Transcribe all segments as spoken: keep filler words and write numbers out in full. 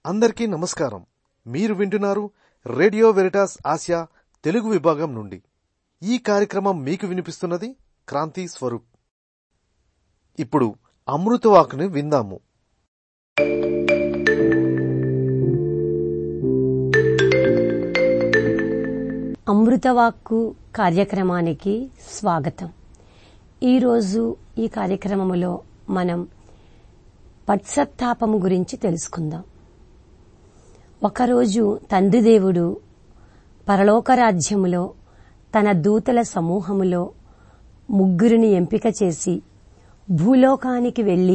అందరికీ నమస్కారం. మీరు వింటున్నారు రేడియో వెరిటాస్ ఆసియా తెలుగు విభాగం నుండి. ఈ కార్యక్రమం మీకు వినిపిస్తున్నది క్రాంతి స్వరూప్. ఇప్పుడు అమృతవాకుని విందాము. అమృతవాక్కు కార్యక్రమానికి స్వాగతం. ఈరోజు ఈ కార్యక్రమములో మనం పశ్చాత్తాపము గురించి తెలుసుకుందాం. ఒకరోజు తండ్రి దేవుడు పరలోక రాజ్యములో తన దూతల సమూహములో ముగ్గురిని ఎంపిక చేసి భూలోకానికి వెళ్లి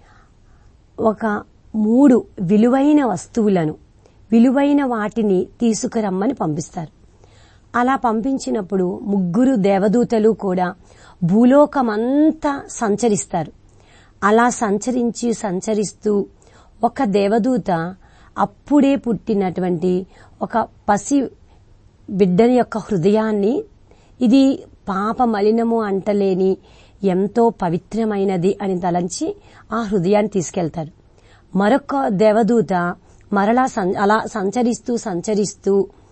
ఒక మూడు విలువైన వస్తువులను విలువైన వాటిని తీసుకురమ్మని పంపిస్తారు. అలా పంపించినప్పుడు ముగ్గురు దేవదూతలు కూడా భూలోకమంతా సంచరిస్తారు. అలా సంచరించి సంచరిస్తూ ఒక దేవదూత అప్పుడే పుట్టినటువంటి ఒక పసి బిడ్డని యొక్క హృదయాన్ని, ఇది పాప మలినము అంటలేని ఎంతో పవిత్రమైనది అని తలంచి ఆ హృదయాన్ని తీసుకెళ్తారు. మరొక దేవదూత మరలా అలా సంచరిస్తూ సంచరిస్తూ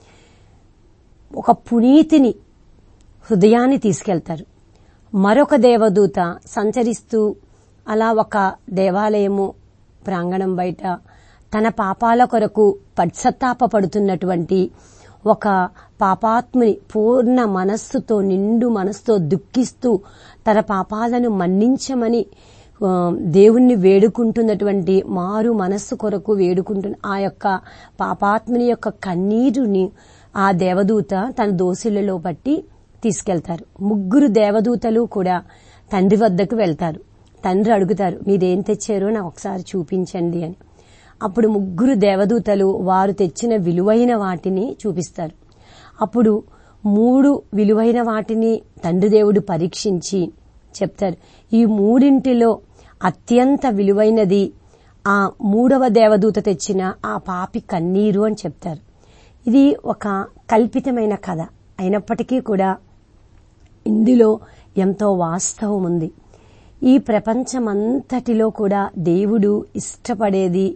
ఒక పునీతిని హృదయాన్ని తీసుకెళ్తారు. మరొక దేవదూత సంచరిస్తూ అలా ఒక దేవాలయము ప్రాంగణం బయట తన పాపాల కొరకు పశ్చాత్తాపపడుతున్నటువంటి ఒక పాపాత్ముని పూర్ణ మనస్సుతో నిండు మనస్సుతో దుఃఖిస్తూ తన పాపాలను మన్నించమని దేవుణ్ణి వేడుకుంటున్నటువంటి మారు మనస్సు కొరకు వేడుకుంటున్న ఆ యొక్క పాపాత్ముని యొక్క కన్నీరుని ఆ దేవదూత తన దోసిళ్లలో పట్టి తీసుకెళ్తారు. ముగ్గురు దేవదూతలు కూడా తండ్రి వద్దకు వెళ్తారు. తండ్రి అడుగుతారు, మీరేం తెచ్చారో నాకు ఒకసారి చూపించండి అని. అప్పుడు ముగ్గురు దేవదూతలు వారు తెచ్చిన విలువైన వాటిని చూపిస్తారు. అప్పుడు మూడు విలువైన వాటిని తండ్రి దేవుడు పరీక్షించి చెప్తారు, ఈ మూడింటిలో అత్యంత విలువైనది ఆ మూడవ దేవదూత తెచ్చిన ఆ పాపి కన్నీరు అని చెప్తారు. ఇది ఒక కల్పితమైన కథ అయినప్పటికీ కూడా ఇందులో ఎంతో వాస్తవం ఉంది. ఈ ప్రపంచమంతటిలో కూడా దేవుడు ఇష్టపడేది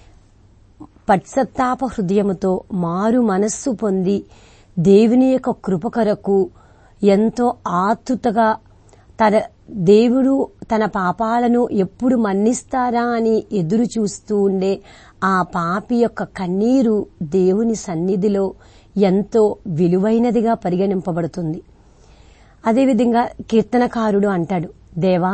పశ్చాత్తాప హృదయముతో మారు మనస్సు పొంది దేవుని యొక్క కృప కొరకు ఎంతో ఆతుతగా తన దేవుడు తన పాపాలను ఎప్పుడు మన్నిస్తారా అని ఎదురు చూస్తూ ఉండే ఆ పాపి యొక్క కన్నీరు దేవుని సన్నిధిలో ఎంతో విలువైనదిగా పరిగణింపబడుతుంది. అదేవిధంగా కీర్తనకారుడు అంటాడు, దేవా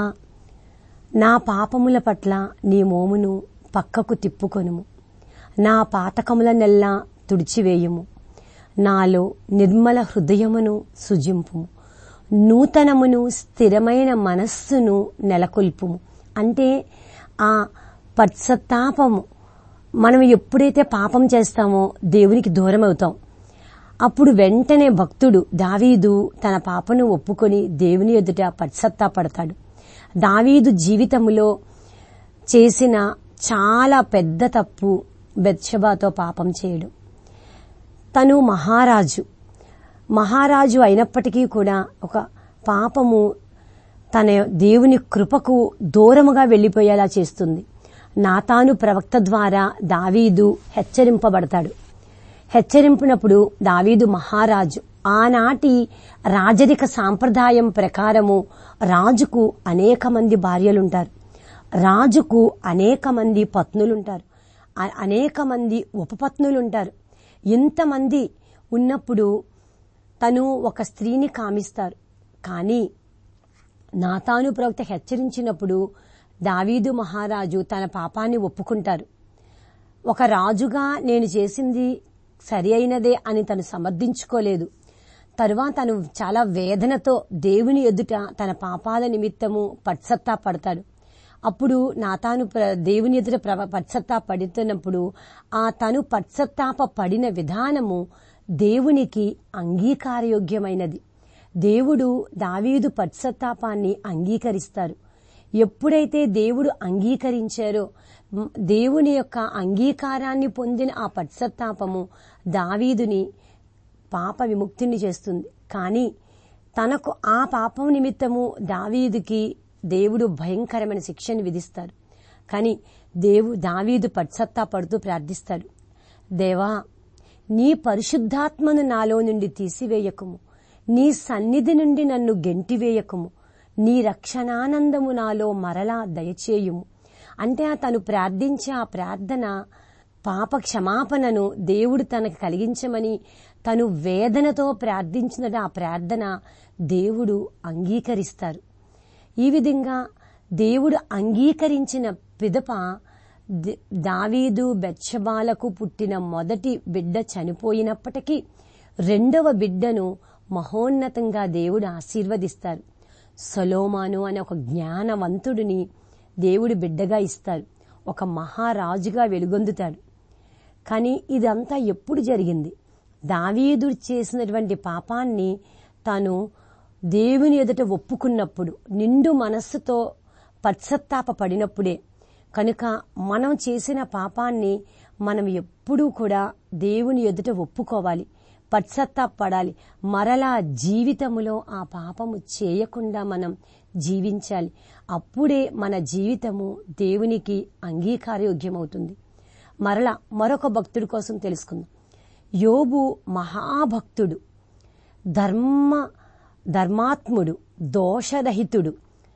నా పాపముల పట్ల నీ మోమును పక్కకు తిప్పుకొనుము, నా పాతకములనెల్లా తుడిచివేయుము, నాలో నిర్మల హృదయమును సుజింపుము, నూతనమును స్థిరమైన మనస్సును నెలకొల్పుము. అంటే ఆ పశ్చాత్తాపము, మనం ఎప్పుడైతే పాపం చేస్తామో దేవునికి దూరం అవుతాం. అప్పుడు వెంటనే భక్తుడు దావీదు తన పాపను ఒప్పుకొని దేవుని ఎదుట పశ్చాత్తాపడతాడు. దావీదు జీవితంలో చేసిన చాలా పెద్ద తప్పు బెత్షెబాతో పాపం చేయడం. తను మహారాజు మహారాజు అయినప్పటికీ కూడా ఒక పాపము తన దేవుని కృపకు దూరముగా వెళ్లిపోయేలా చేస్తుంది. నాతాను ప్రవక్త ద్వారా దావీదు హెచ్చరింపబడతాడు. హెచ్చరింపినప్పుడు దావీదు మహారాజు, ఆనాటి రాజరిక సాంప్రదాయం ప్రకారము రాజుకు అనేక మంది భార్యలుంటారు, రాజుకు అనేక మంది పత్నులుంటారు, అనేక మంది ఉపపత్నులుంటారు. ఇంతమంది ఉన్నప్పుడు తను ఒక స్త్రీని కామిస్తారు. కానీ నాతాను ప్రవక్త హెచ్చరించినప్పుడు దావీదు మహారాజు తన పాపాన్ని ఒప్పుకుంటారు. ఒక రాజుగా నేను చేసింది సరి అయినదే అని తను సమర్థించుకోలేదు. తరువాత తను చాలా వేదనతో దేవుని ఎదుట తన పాపాల నిమిత్తము పశ్చాత్తాపడతాడు. అప్పుడు నాతాను దేవుని ఎదుట పశ్చాత్తాపడుతున్నప్పుడు ఆ తను పశ్చాత్తాప పడిన విధానము దేవునికి అంగీకారయోగ్యమైనది. దేవుడు దావీదు పశ్చాత్తాపాన్ని అంగీకరిస్తారు. ఎప్పుడైతే దేవుడు అంగీకరించారో దేవుని యొక్క అంగీకారాన్ని పొందిన ఆ పశ్చాత్తాపము దావీదుని పాప విముక్తిని చేస్తుంది. కానీ తనకు ఆ పాపం నిమిత్తము దావీదుకి దేవుడు భయంకరమైన శిక్షను విధిస్తారు. కానీ దేవు దావీదు పశ్చాత్తాపడుతూ ప్రార్థిస్తాడు. దేవా, నీ పరిశుద్ధాత్మను నాలో నుండి తీసివేయకుము, నీ సన్నిధి నుండి నన్ను గెంటివేయకుము, నీ రక్షణానందము నాలో మరలా దయచేయుము. అంటే తను ప్రార్థించే ఆ ప్రార్థన, పాప క్షమాపణను దేవుడు తనకు కలిగించమని తను వేదనతో ప్రార్థించిన ఆ ప్రార్థన దేవుడు అంగీకరిస్తారు. ఈ విధంగా దేవుడు అంగీకరించిన పిదప దావీదు బెత్షెబాలకు పుట్టిన మొదటి బిడ్డ చనిపోయినప్పటికీ రెండవ బిడ్డను మహోన్నతంగా దేవుడు ఆశీర్వదిస్తారు. సొలొమోను అనే ఒక జ్ఞానవంతుడిని దేవుడు బిడ్డగా ఇస్తారు. ఒక మహారాజుగా వెలుగొందుతాడు. కానీ ఇదంతా ఎప్పుడు జరిగింది? దావీదు చేసినటువంటి పాపాన్ని తాను దేవుని ఎదుట ఒప్పుకున్నప్పుడు, నిండు మనస్సుతో పశ్చాత్తాప పడినప్పుడే. కనుక మనం చేసిన పాపాన్ని మనం ఎప్పుడూ కూడా దేవుని ఎదుట ఒప్పుకోవాలి, పశ్చాత్తాపడాలి. మరలా జీవితములో ఆ పాపము చేయకుండా మనం జీవించాలి. అప్పుడే మన జీవితము దేవునికి అంగీకారయోగ్యమవుతుంది. మరలా మరొక భక్తుడి కోసం తెలుసుకుందాం. యోబు మహాభక్తుడు, ధర్మ ధర్మాత్ముడు, దోషరహితుడు,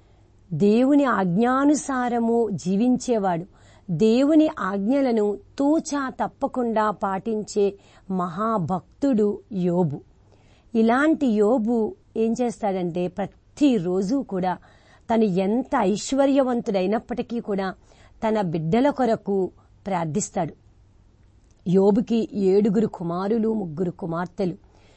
దేవుని ఆజ్ఞానుసారము జీవించేవాడు, దేవుని ఆజ్ఞలను తూచా తప్పకుండా పాటించే మహాభక్తుడు యోబు. ఇలాంటి యోబు ఏం చేస్తాడంటే ప్రతిరోజు కూడా తను ఎంత ఐశ్వర్యవంతుడైనప్పటికీ కూడా తన బిడ్డల కొరకు ప్రార్థిస్తాడు. యోబుకి ఏడుగురు కుమారులు, ముగ్గురు కుమార్తెలు.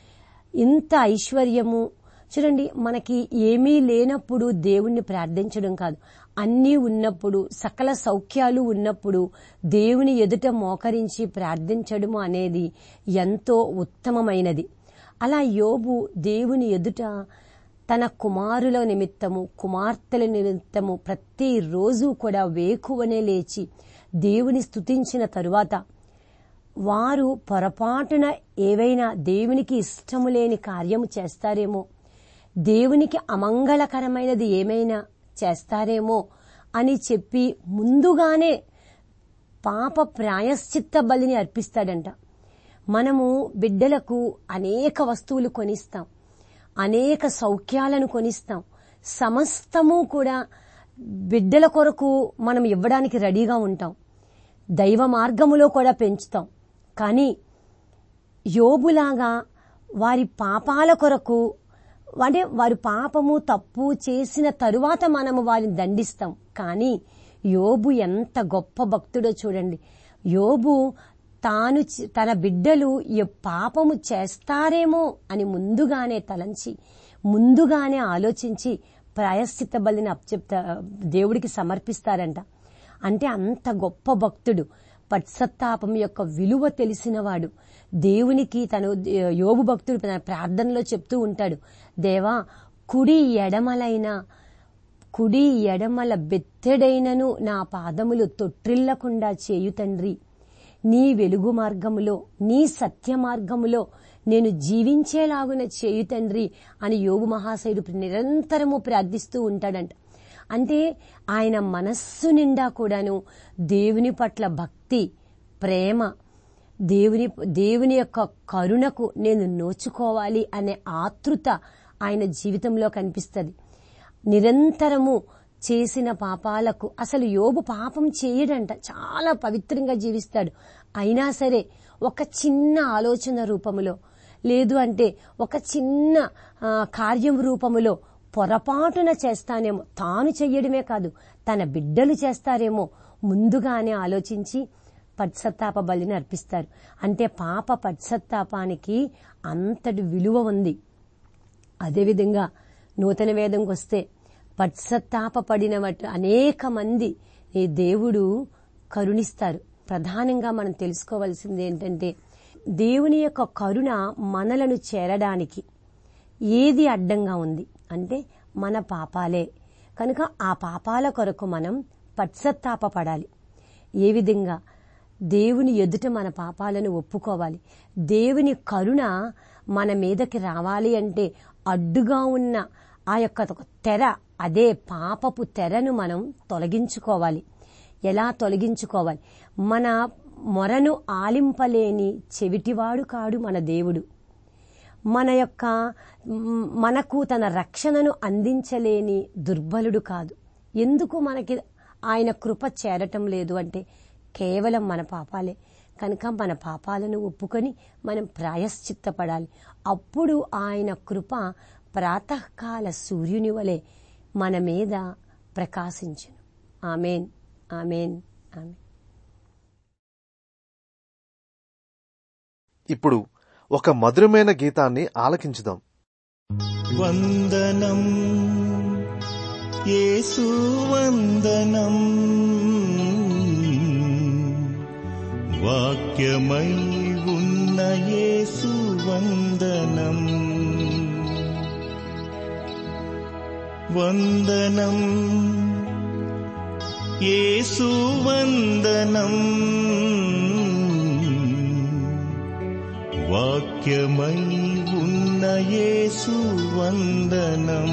ఇంత ఐశ్వర్యము చూడండి, మనకి ఏమీ లేనప్పుడు దేవుణ్ణి ప్రార్థించడం కాదు, అన్నీ ఉన్నప్పుడు, సకల సౌఖ్యాలు ఉన్నప్పుడు దేవుని ఎదుట మోకరించి ప్రార్థించడము అనేది ఎంతో ఉత్తమమైనది. అలా యోబు దేవుని ఎదుట తన కుమారుల నిమిత్తము, కుమార్తెల నిమిత్తము ప్రతిరోజు కూడా వేకువనే లేచి దేవుని స్తుతించిన తరువాత వారు పొరపాటున ఏవైనా దేవునికి ఇష్టము లేని కార్యము చేస్తారేమో, దేవునికి అమంగళకరమైనది ఏమైనా చేస్తారేమో అని చెప్పి ముందుగానే పాప ప్రాయశ్చిత్త బలిని అర్పిస్తాడంట. మనము బిడ్డలకు అనేక వస్తువులు కొనిస్తాం, అనేక సౌఖ్యాలను కొనిస్తాం, సమస్తము కూడా బిడ్డల కొరకు మనం ఇవ్వడానికి రెడీగా ఉంటాం, దైవ మార్గములో కూడా పెంచుతాం. కానీ యోబులాగా వారి పాపాల కొరకు, అంటే వారి పాపము తప్పు చేసిన తరువాత మనము వారిని దండిస్తాం. కానీ యోబు ఎంత గొప్ప భక్తుడో చూడండి. యోబు తాను తన బిడ్డలు ఏ పాపము చేస్తారేమో అని ముందుగానే తలంచి, ముందుగానే ఆలోచించి ప్రాయశ్చిత్త బలిని అప్పచెప్తా దేవుడికి సమర్పిస్తారంట. అంటే అంత గొప్ప భక్తుడు, పశ్చాత్తాపం యొక్క విలువ తెలిసినవాడు. దేవునికి తను యోబు భక్తుడు తన ప్రార్థనలో చెప్తూ ఉంటాడు, దేవా, కుడి ఎడమలైన కుడి ఎడమల బెత్తెడైనను నా పాదములు తొట్టిల్లకుండా చేయు తండ్రి. నీ వెలుగు మార్గములో, నీ సత్య మార్గములో నేను జీవించేలాగున చేయు తండ్రి అని యోబు మహాశయుడు నిరంతరము ప్రార్థిస్తూ ఉంటాడంట. అంటే ఆయన మనస్సు నిండా కూడాను దేవుని పట్ల భక్తి, ప్రేమ, దేవుని దేవుని యొక్క కరుణకు నేను నోచుకోవాలి అనే ఆతృత ఆయన జీవితంలో కనిపిస్తుంది. నిరంతరము చేసిన పాపాలకు, అసలు యోబు పాపం చేయడంట, చాలా పవిత్రంగా జీవిస్తాడు. అయినా సరే ఒక చిన్న ఆలోచన రూపములో, లేదు అంటే ఒక చిన్న కార్యం రూపములో పొరపాటున చేస్తానేమో, తాను చెయ్యడమే కాదు తన బిడ్డలు చేస్తారేమో ముందుగానే ఆలోచించి పశ్చాత్తాప బలిని అర్పిస్తారు. అంటే పాప పశ్చాత్తాపానికి అంతటి విలువ ఉంది. అదేవిధంగా నూతన వేదంకి వస్తే పశ్చాత్తాప పడిన అనేక మంది ఈ దేవుడు కరుణిస్తారు. ప్రధానంగా మనం తెలుసుకోవాల్సింది ఏంటంటే, దేవుని యొక్క కరుణ మనలను చేరడానికి ఏది అడ్డంగా ఉంది అంటే మన పాపాలే. కనుక ఆ పాపాల కొరకు మనం పశ్చాత్తాప పడాలి. ఏ విధంగా? దేవుని ఎదుట మన పాపాలను ఒప్పుకోవాలి. దేవుని కరుణ మన మీదకి రావాలి అంటే అడ్డుగా ఉన్న ఆ యొక్క తెర, అదే పాపపు తెరను మనం తొలగించుకోవాలి. ఎలా తొలగించుకోవాలి. మన మొరను ఆలింపలేని చెవిటివాడు కాడు మన దేవుడు. మన యొక్క మనకు తన రక్షణను అందించలేని దుర్బలుడు కాదు. ఎందుకు మనకి ఆయన కృప చేరటం లేదు అంటే కేవలం మన పాపాలే. కనుక మన పాపాలను ఒప్పుకొని మనం ప్రాయశ్చిత్తపడాలి. అప్పుడు ఆయన కృప ప్రాతకాల సూర్యుని వలె మన మీద ప్రకాశించును. ఆమేన్, ఆమేన్, ఆమేన్. ఇప్పుడు ఒక మధురమైన గీతాన్ని ఆలకించుదాం. వందనం యేసు వందనం, వాక్యమై ఉన్న యేసు వందనం. వందనం యేసు వందనం, వాక్యమై ఉన్న యేసు వందనం.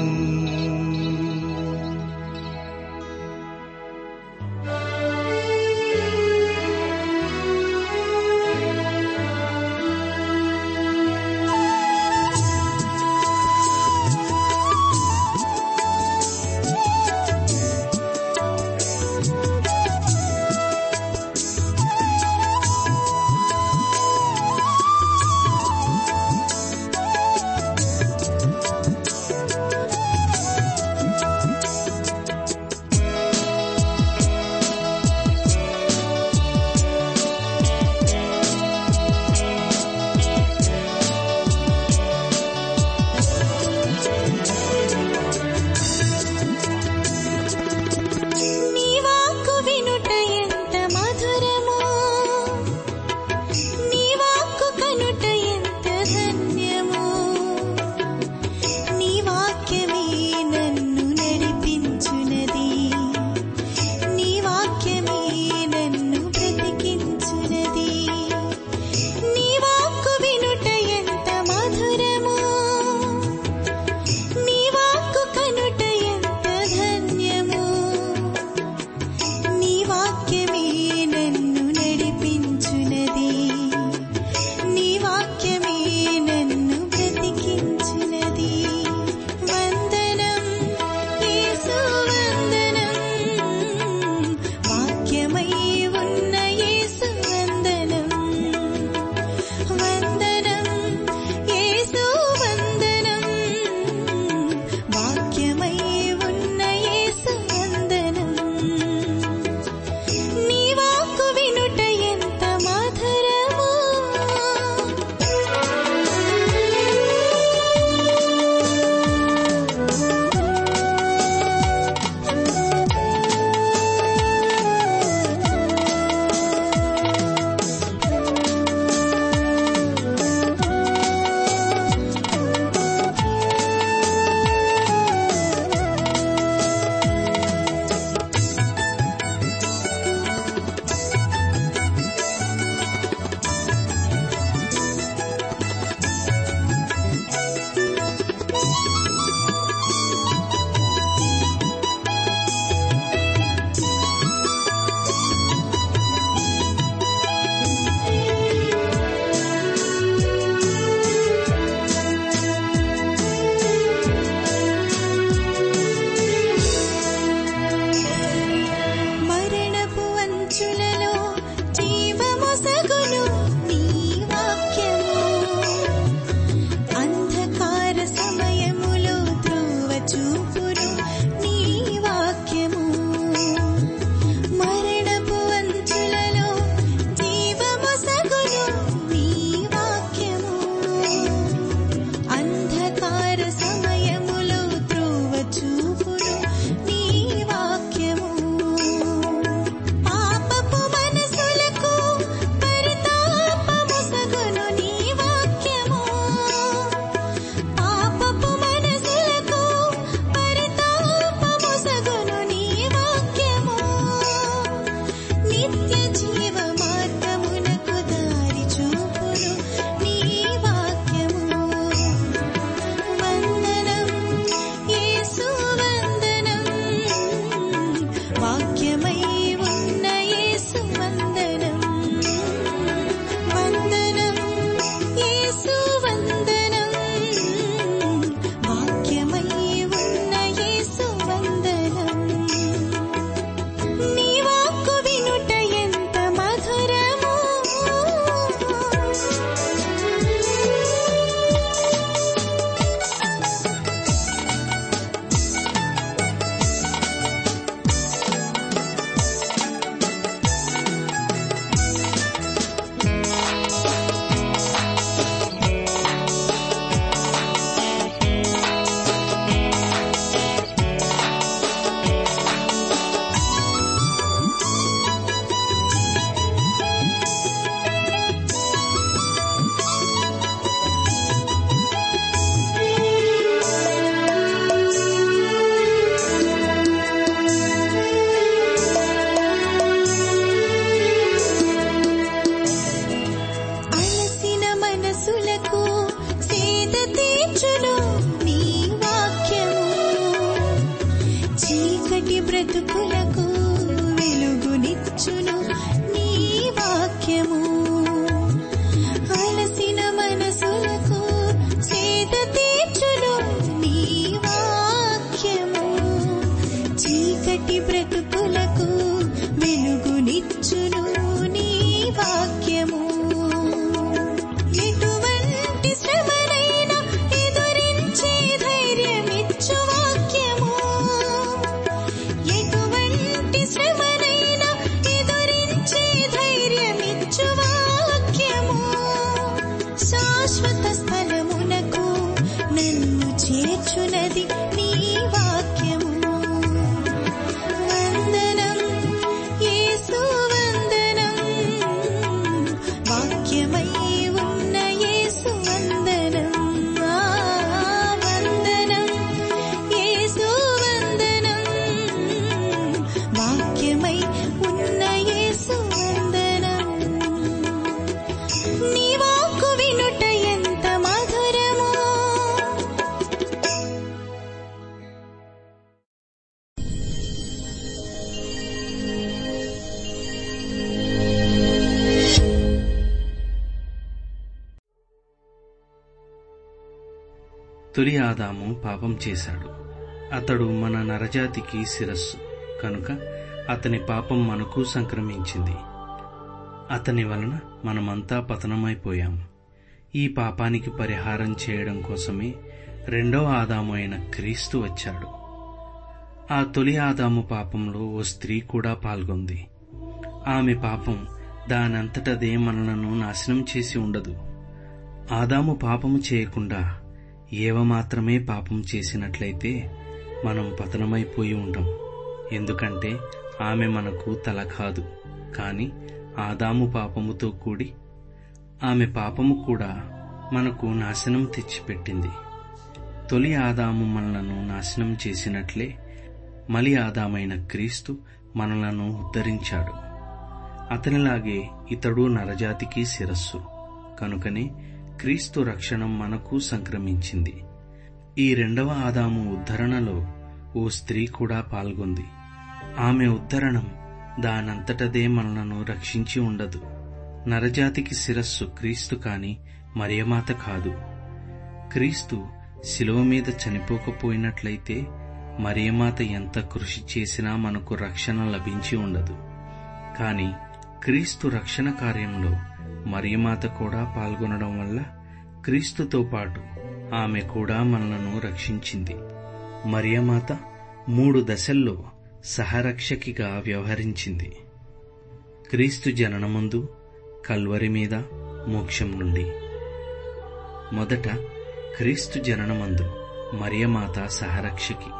వాక్యము అలసిన మనసులకు సేద తీర్చును నీ వాక్యము చీకటి బ్రతుకులకు వెలుగునిచ్చును నీ వాక్యము ఎటువంటి శ్రమనైనా ఎదురించే ధైర్యమిచ్చు వాక్యము ఎటువంటి శ్రమనైనా ఎదురించే ధైర్యమిచ్చు వాక్యము శాశ్వత స్థలమునకు నన్ను చేర్చునది నీ వాక్యము వందనం యేసు వందనం వాక్యమై ఉన్న యేసు వందనం ఆ వందనం యేసు వందనం వాక్యమై ఉన్న యేసు వందనం నీ వాక్కు వినుట ఎంత మధురమో తొలి ఆదాము పాపం చేశాడు. అతడు మన నరజాతికి శిరస్సు కనుక అతని పాపం మనకు సంక్రమించింది. అతని వలన మనమంతా పతనమైపోయాం. ఈ పాపానికి పరిహారం చేయడం కోసమే రెండవ ఆదాము అయిన క్రీస్తు వచ్చాడు. ఆ తొలి ఆదాము పాపంలో ఓ స్త్రీ కూడా పాల్గొంది. ఆమె పాపం దానంతటదే మనలను నాశనం చేసి ఉండదు. ఆదాము పాపము చేయకుండా ఏవ మాత్రమే పాపం చేసినట్లయితే మనం పతనమైపోయి ఉంటాం. ఎందుకంటే ఆమె మనకు తల కాదు, కాని ఆదాము పాపముతో కూడి ఆమె పాపము కూడా మనకు నాశనం తెచ్చిపెట్టింది. తొలి ఆదాము మనలను నాశనం చేసినట్లే మలి ఆదామైన క్రీస్తు మనలను ఉద్ధరించాడు. అతనిలాగే ఇతడు నరజాతికి శిరస్సు కనుకనే క్రీస్తు రక్షణ మనకు సంక్రమించింది. ఈ రెండవ ఆదాము ఉద్ధరణలో ఓ స్త్రీ కూడా పాల్గొంది. ఆమె ఉద్ధరణం దానంతటదే మనలను రక్షించి ఉండదు. నరజాతికి శిరస్సు క్రీస్తు కాని మరియమాత కాదు. క్రీస్తు శిలువ మీద చనిపోకపోయినట్లయితే మరియమాత ఎంత కృషి చేసినా మనకు రక్షణ లభించి ఉండదు. కాని క్రీస్తు రక్షణ కార్యంలో మరియమాత కూడా పాల్గొనడం వల్ల క్రీస్తుతో పాటు ఆమె కూడా మనలను రక్షించింది. మరియమాత మూడు దశల్లో సహరక్షకిగా వ్యవహరించింది. క్రీస్తు జననమందు, కల్వరి మీద, మోక్షం నుండి. మొదట క్రీస్తు జననమందు మరియమాత సహరక్షకి.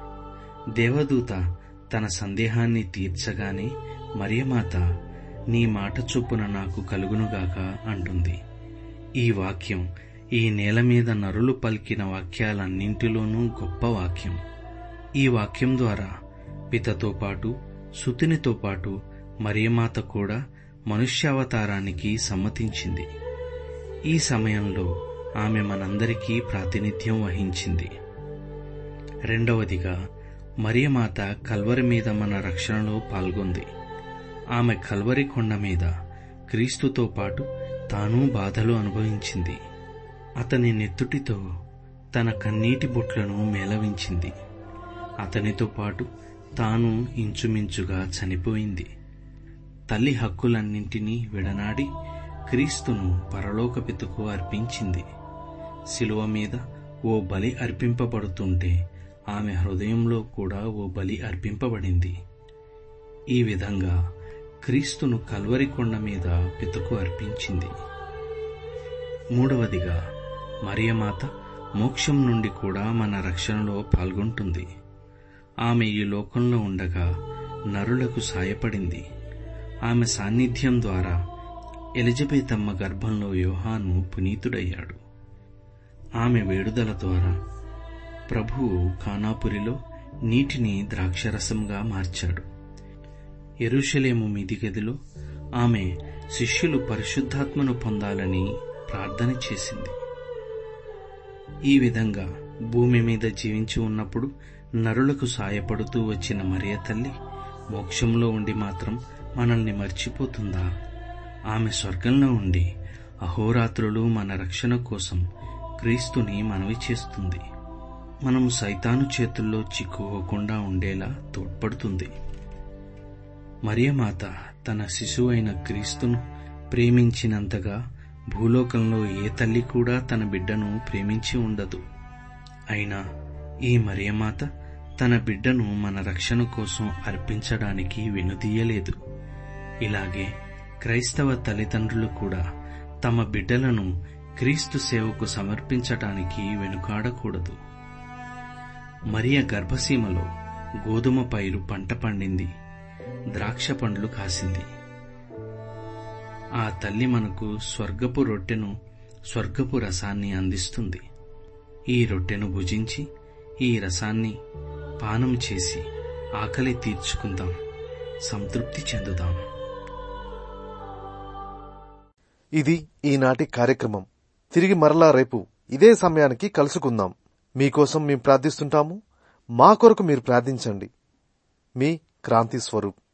దేవదూత తన సందేహాన్ని తీర్చగానే మరియమాత నీ మాట చొప్పున నాకు కలుగునుగాక అంటుంది. ఈ వాక్యం ఈ నేల మీద నరులు పలికిన వాక్యాలన్నింటిలోనూ గొప్ప వాక్యం. ఈ వాక్యం ద్వారా పితతో పాటు సుతునితో పాటు మరియమాత కూడా మనుష్యావతారానికి సమ్మతించింది. ఈ సమయంలో ఆమె మనందరికీ ప్రాతినిధ్యం వహించింది. రెండవదిగా మరియమాత కల్వరి మీద మన రక్షణలో పాల్గొంది. ఆమె కల్వరి కొండ మీద క్రీస్తుతో పాటు తాను బాధలు అనుభవించింది. అతని నెత్తుటితో తన కన్నీటి బొట్లను మేళవించింది. అతనితో పాటు తాను ఇంచుమించుగా చనిపోయింది. తల్లి హక్కులన్నింటినీ విడనాడి క్రీస్తును పరలోకపితకు అర్పించింది. శిలువ మీద ఓ బలి అర్పింపబడుతుంటే ఆమె హృదయంలో కూడా ఓ బలి అర్పింపబడింది. ఈ విధంగా క్రీస్తును కల్వరి కొండ మీద పితకు అర్పించింది. మూడవదిగా మరియమాత మోక్షం నుండి కూడా మన రక్షణలో పాల్గొంటుంది. ఆమె ఈ లోకంలో ఉండగా నరులకు సాయపడింది. ఆమె సాన్నిధ్యం ద్వారా ఎలిజబెతమ్మ గర్భంలో యోహాను పునీతుడయ్యాడు. ఆమె వేడుదల ద్వారా ప్రభువు కానాపురిలో నీటిని ద్రాక్షరసంగా మార్చాడు. యెరూషలేము మీది గదిలో ఆమె శిష్యులు పరిశుద్ధాత్మను పొందాలని ప్రార్థన చేసింది. ఈ విధంగా భూమి మీద జీవించి ఉన్నప్పుడు నరులకు సాయపడుతూ వచ్చిన మరియ తల్లి మోక్షంలో ఉండి మాత్రం మనల్ని మర్చిపోతుందా? ఆమె స్వర్గంలో ఉండి అహోరాత్రులు మన రక్షణ కోసం క్రీస్తుని మనవి చేస్తుంది. మనము సైతాను చేతుల్లో చిక్కుకోకుండా ఉండేలా తోడ్పడుతుంది. మరియమాత తన శిశువైన క్రీస్తును ప్రేమించినంతగా భూలోకంలో ఏ తల్లి కూడా తన బిడ్డను ప్రేమించి ఉండదు. అయినా ఈ మరియమాత తన బిడ్డను మన రక్షణ కోసం అర్పించడానికి వెనుదీయలేదు. ఇలాగే క్రైస్తవ తల్లిదండ్రులు కూడా తమ బిడ్డలను క్రీస్తు సేవకు సమర్పించటానికి వెనుకాడకూడదు. మరియ గర్భసీమలో గోధుమ పైరు పంట పండింది, ద్రాక్ష పండ్లు కాసింది. ఆ తల్లి మనకు స్వర్గపు రొట్టెను, స్వర్గపు రసాన్ని అందిస్తుంది. ఈ రొట్టెను భుజించి ఈ రసాన్ని పానం చేసి ఆకలి తీర్చుకుందాం, సంతృప్తి చెందుదాం. ఇది ఈనాటి కార్యక్రమం. తిరిగి మరలా రేపు ఇదే సమయానికి కలుసుకుందాం. మీకోసం మేము ప్రార్థిస్తుంటాము. మా కొరకు మీరు ప్రార్థించండి. మీ క్రాంతి స్వరూప్.